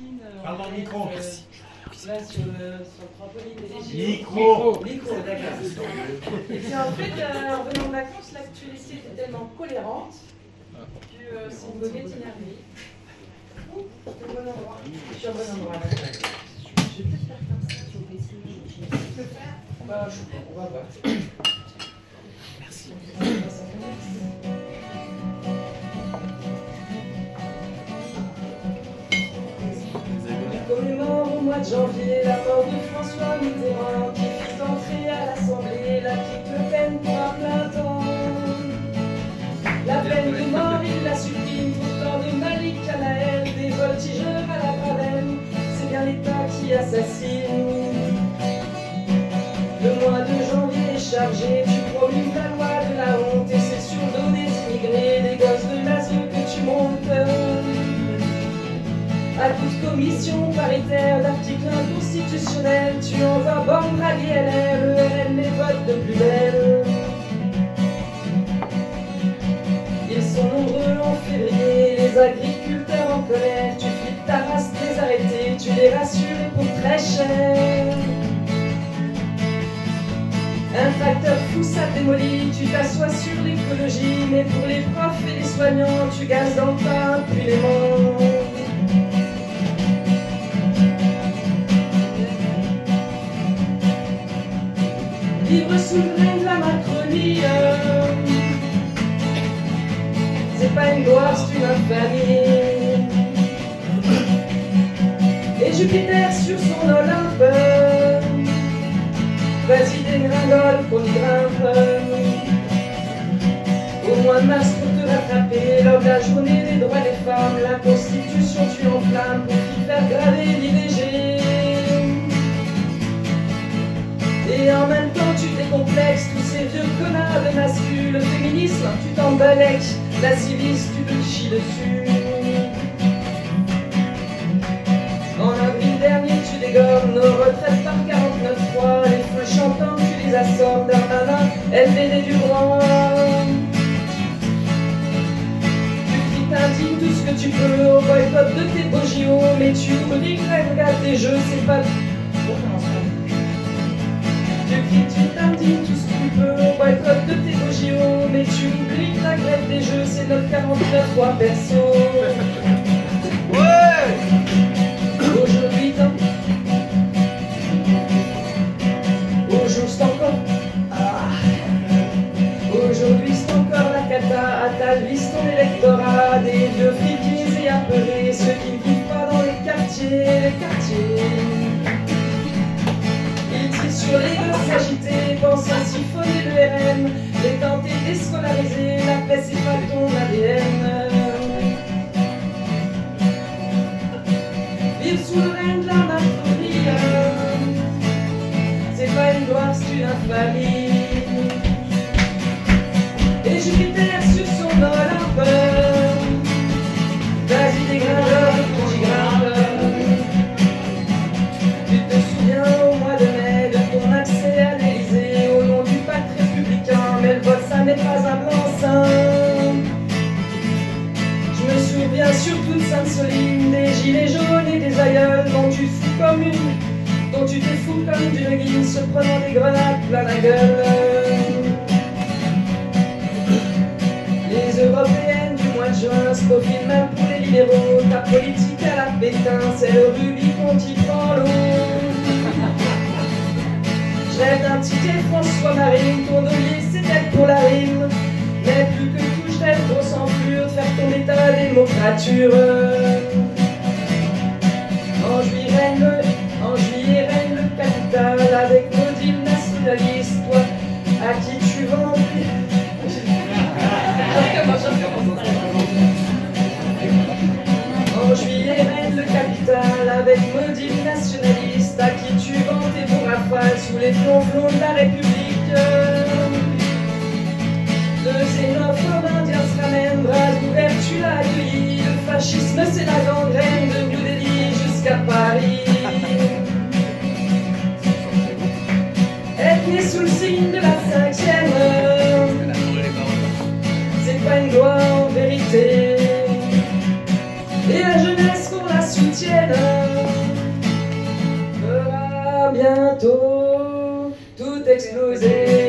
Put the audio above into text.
piscine. Parle dans le micro. Merci. Là, sur le trampoline et les Micro. d'accord. Et puis en fait, en venant de vacances, l'actualité était tellement colérante que c'est une goguette énervée. Ouh, je suis au bon endroit. Je suis au bon endroit. Je vais peut-être faire comme ça, tu peux le faire. Bah, je sais pas, on va voir. Merci. Commémore au mois de janvier la mort de François Mitterrand qui fit entrer à l'Assemblée la petite Le Pen pour un plein temps. La peine de mort, il la supprime pourtant de Malik Kanaël, des voltigeurs à la Gravelle, c'est bien l'État qui assassine. Le mois de janvier est chargé, tu promulgues la loi de la honte et c'est sur le dos des immigrés, des gosses de l'ASE que tu montes. À toute commission paritaire d'articles inconstitutionnels, tu envoies borne à l'ILR, le RN les votes de plus belle. Ils sont nombreux en février, les agriculteurs en colère, tu flippes ta race des arrêtés, tu les rassures et pour très cher. Un tracteur fou ça démolit, tu t'assois sur l'écologie, mais pour les profs et les soignants, tu gazes dans le pain impunément. Vivre sous le règne de la Macronie, c'est pas une gloire, c'est une infamie. Et Jupiter sur son Olympe, vas-y dégringole qu'on y grimpe. Au mois de mars pour te rattraper, lors de la journée des droits des femmes, la Constitution tu enflammes pour t'y faire graver l'IVG. Et en même temps tu décomplexes tous ces vieux connards de masculins. Le féminisme, tu t'en balèques, la civilisme, tu te chies dessus. En avril dernier tu dégommes nos retraites par 49.3. Les feux chantants tu les assommes, Darmanin, LVD du droit. Tu t'indignes tout ce que tu peux au boycott de tes beaux JO, mais tu oublies que regarde tes jeux, c'est pas... Tu t'indignes tout ce que tu peux au boycott de tes beaux JO, mais tu oublies que la grève des jeux c'est notre 49.3 perso. Ouais. Aujourd'hui c'est encore aujourd'hui c'est encore la cata, à ta liste ton électorat, des vieux frikis et apeurés, ceux qui ne vivent pas dans les quartiers. Sur les gosses agités, pense à siphonner le RN, les tenter déscolariser, la presse est pas ton ADN. Vivre sous le règne de la Macronie, c'est pas une gloire, c'est une infamie. Et Jupiter sur son Olympe, vas-y dégringole, petit grimpe. Tu te souviens au mois de mai de ton accès à l'Élysée au nom du pacte républicain, mais le vote ça n'est pas un blanc-seing. Je me souviens surtout de Sainte-Soline, des gilets jaunes et des aïeuls dont tu t'es fou comme d'une guine, se prenant des grenades plein la gueule. Les européennes du mois de juin se profilent même pour les libéraux, ta politique à la Pétain, c'est le Rubicon qui prend l'eau. Je rêve d'un ticket François Marine, ton dolier c'est elle pour la rime. Mais plus que tout je rêve gros sans pur de faire tomber ta démocrature. En juillet règne le capital avec maudit nationaliste, toi à qui tu vends. En juillet règne le capital avec maudit nationaliste, à qui tu vends tes bons rafales sous les flonflons de la République. Le xénophobe indien se ramène, bras ouverts tu l'as accueilli. Le fascisme c'est la gangrène de New Delhi jusqu'à Paris. Être né sous le signe de la 5e, c'est pas une gloire en vérité. Et la jeunesse qu'on la soutienne, bientôt tout exploser.